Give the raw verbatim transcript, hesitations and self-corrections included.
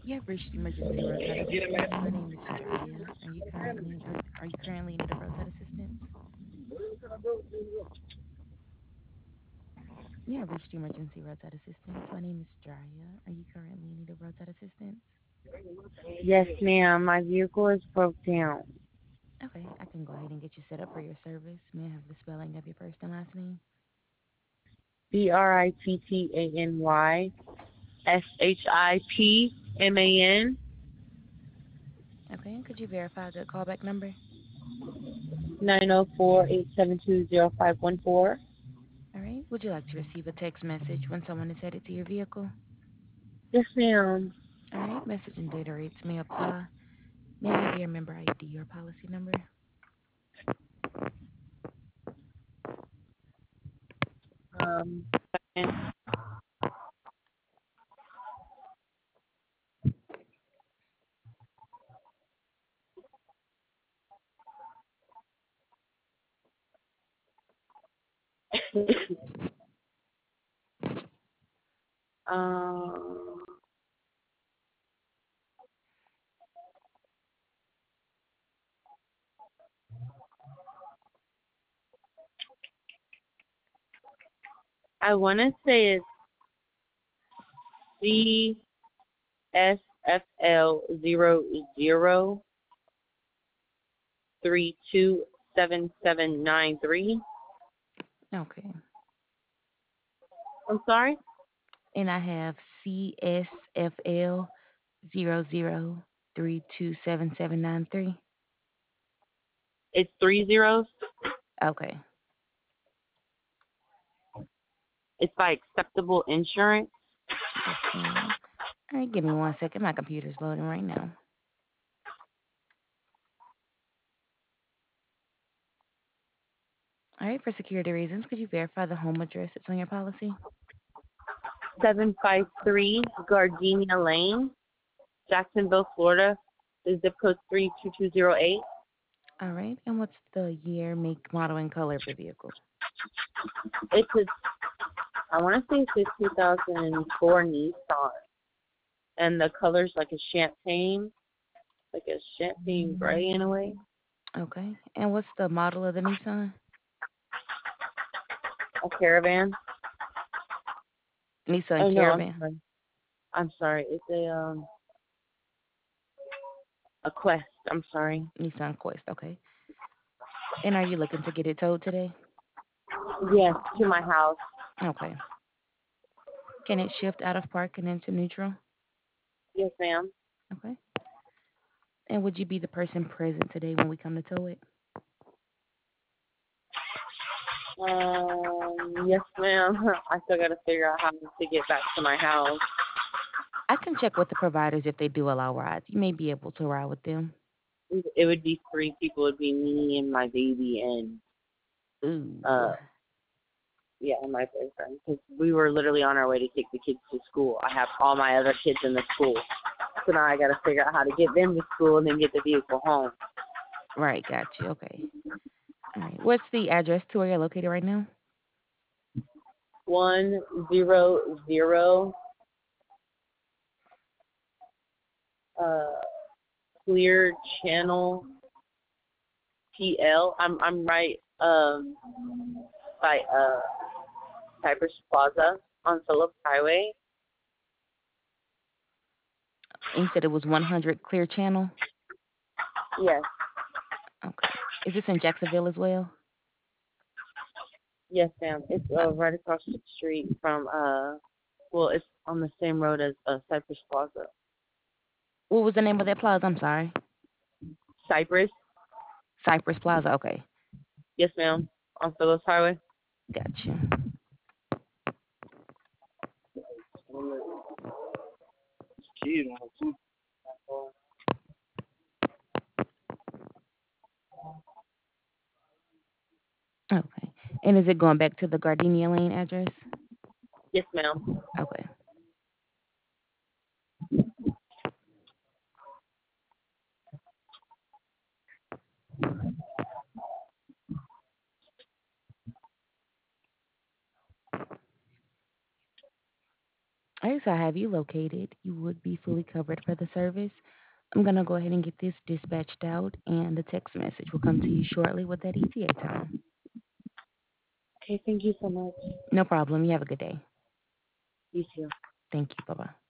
You have reached emergency roadside assistance. My name is Jaya. Are you currently are you currently in need of roadside assistance? You have reached emergency roadside assistance. My name is Jaya. Are you currently in need of roadside assistance? Yes, ma'am. My vehicle is broke down. Okay, I can go ahead and get you set up for your service. May I have the spelling of your first and last name? B R I T T A N Y S H I P M A N Okay, and could you verify a good callback number? nine zero four eight seven two zero five one four. All right. Would you like to receive a text message when someone is headed to your vehicle? Yes, ma'am. All right. Message and data rates may apply. May I have your member I D or policy number? Um, um, I want to say it's C S F L zero zero three two seven seven nine three. Okay. I'm sorry. And I have C S F L zero zero three two seven seven nine three. It's three zeros. Okay. It's by acceptable insurance. Yes, ma'am. All right, give me one second. My computer's loading right now. All right, for security reasons, could you verify the home address that's on your policy? seven five three Gardenia Lane, Jacksonville, Florida. The zip code three two two zero eight. All right, and what's the year, make, model, and color of the vehicle? It's a, I want to say it's a two thousand four Nissan, and the color's like a champagne, like a champagne gray in a way. Okay, and what's the model of the Nissan? A Caravan. Nissan Oh no, I'm Caravan. sorry. I'm sorry. It's a um a Quest. I'm sorry. Nissan Quest. Okay. And are you looking to get it towed today? Yes, to my house. Okay. Can it shift out of park and into neutral? Yes, ma'am. Okay. And would you be the person present today when we come to tow it? Um, yes, ma'am. I still got to figure out how to get back to my house. I can check with the providers if they do allow rides. You may be able to ride with them. It would be three people. It would be me and my baby and Ooh. uh yeah, and my boyfriend. Because we were literally on our way to take the kids to school. I have all my other kids in the school, so now I got to figure out how to get them to school and then get the vehicle home. Right, got you. Okay. All right. What's the address to where you're located right now? One zero zero uh Clear Channel P L. I'm I'm right um by uh Cypress Plaza on Phillips Highway. And you said it was one hundred Clear Channel? Yes, Okay. Is this in Jacksonville as well? yes, ma'am. It's Uh, uh, right across the street from uh well, it's on the same road as uh, Cypress Plaza. what was the name of that plaza? I'm sorry. Cypress, Cypress Plaza. Okay. yes, ma'am, on Phillips Highway. Got you. Okay. And is it going back to the Gardenia Lane address? Yes, ma'am. Okay. All right, so I have you located. You would be fully covered for the service. I'm going to go ahead and get this dispatched out, and the text message will come to you shortly with that E T A time. Okay, thank you so much. No problem. You have a good day. You too. Thank you. Bye bye.